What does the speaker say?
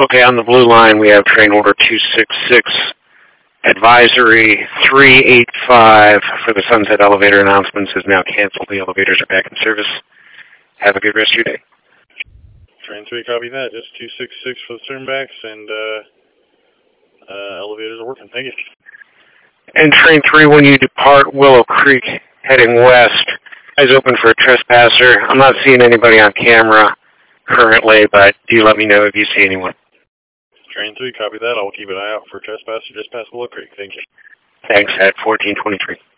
Okay, on the blue line, we have train order 266, advisory 385 for the Sunset Elevator announcements is now canceled. The elevators are back in service. Have a good rest of your day. Train 3, copy that. Just 266 for the turnbacks, and elevators are working. Thank you. And train 3, when you depart Willow Creek heading west, eyes open for a trespasser. I'm not seeing anybody on camera currently, but do let me know if you see anyone. Train 3, copy that. I'll keep an eye out for trespasser just past Willow Creek. Thank you. Thanks, at 1423.